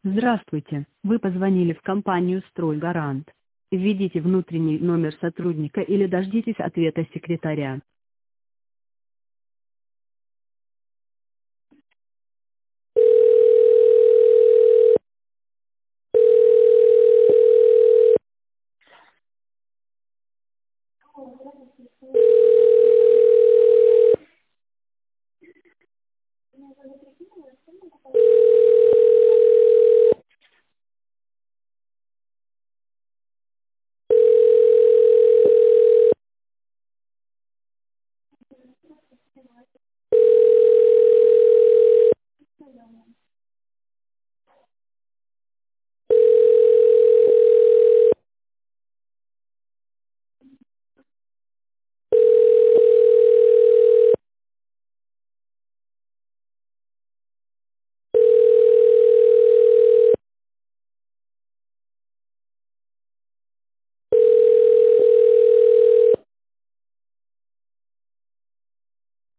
Здравствуйте, вы позвонили в компанию «Стройгарант». Введите внутренний номер сотрудника или дождитесь ответа секретаря.